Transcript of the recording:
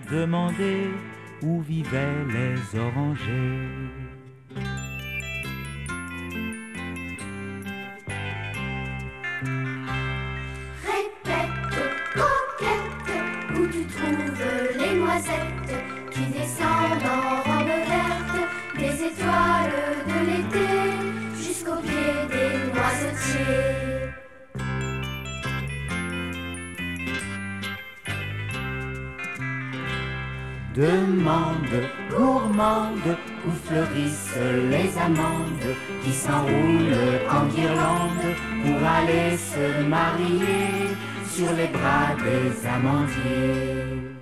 demander où vivaient les orangers. Répète, coquette, où tu trouves les noisettes qui descendent en robe verte des étoiles de l'été jusqu'au pied des noisetiers. Demande, gourmande, où fleurissent les amandes qui s'enroulent en guirlande pour aller se marier sur les bras des amandiers.